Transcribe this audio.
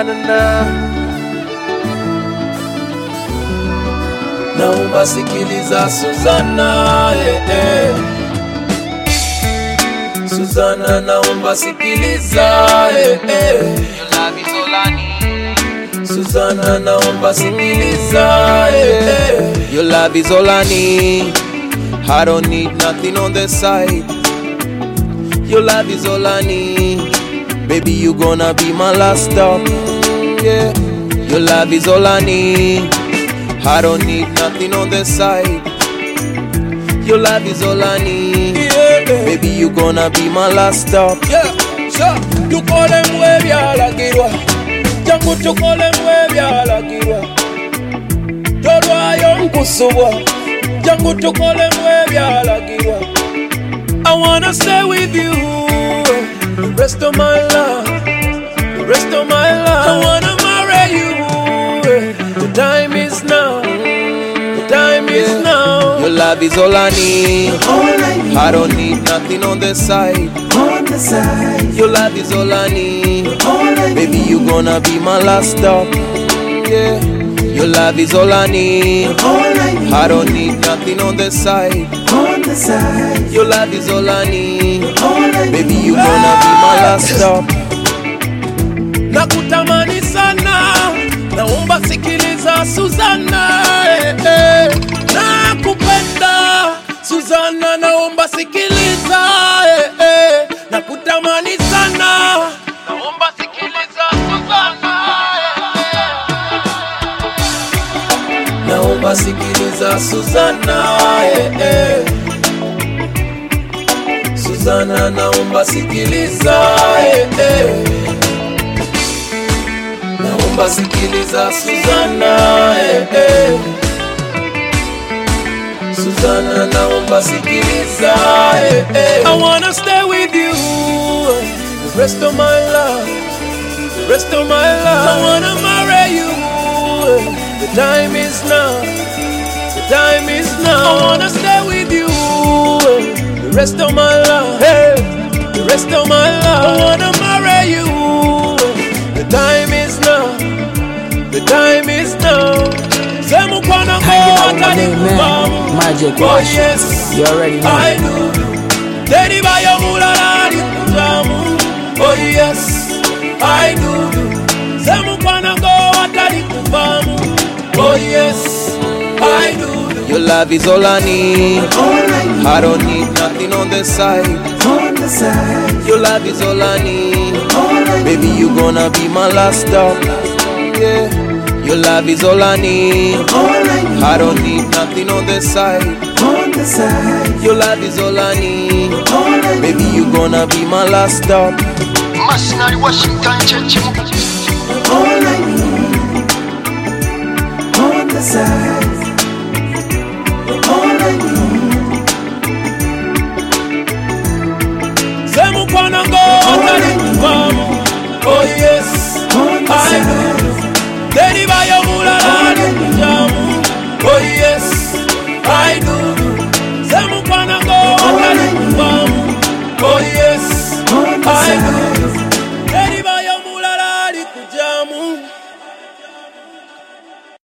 Naomba sikiliza Suzana, Suzana, naomba sikiliza, Suzana, naomba sikiliza, Your love is all I need. I don't need nothing on the side. Your love is all I need. Baby, you gonna be my last stop. Yeah. Your love is all I need. I don't need nothing on the side. Your love is all I need. yeah. Baby, you gonna be my last stop. Yeah, sure. Tukole mwe byalagirwa, jangu tukole mwe byalagirwa. Tolwayo nkusubwa, jangu tukole mwe byalagirwa. I wanna stay with you the rest of my life, the rest of my life. I wanna marry you. The time is now, the time is now. Your love is all I need. I don't need nothing on the side. Your love is all I need. Baby, you gonna be my last stop. Yeah. Your love is all I need. I don't need nothing on the side. Your love is all I need. Baby, you gonna be my last stop. Nakutamani sana, naomba sikiliza Suzana, nakupenda Suzana, naomba sikiliza, nakutamani sana, naomba sikiliza Suzana, naomba sikiliza Suzana, Suzana, naomba sikiliza, naomba sikiliza Suzana, Suzana, naomba sikiliza, I wanna stay with you the rest of my life, the rest of my life. I wanna marry you. The time is now, the time is now. I wanna stay with you the rest of my life, the rest of my life. I wanna marry you. The time is now, the time is now. Semukwana go atani kubamu. Magic Oh Wash. yes, You already know. I do. Dedi bayo mulalari kujamu. Oh yes, I do. Semukwana go atani kubamu. Oh yes, I do. Your love is all I need. I don't need nothing on the side. Your love is all I need. Baby, you gonna be my last stop. Yeah. Your love is all I need. I don't need nothing on the side. Your love is all I need. Baby, you gonna be my last stop. Masinari Washington Church. All I need on the side.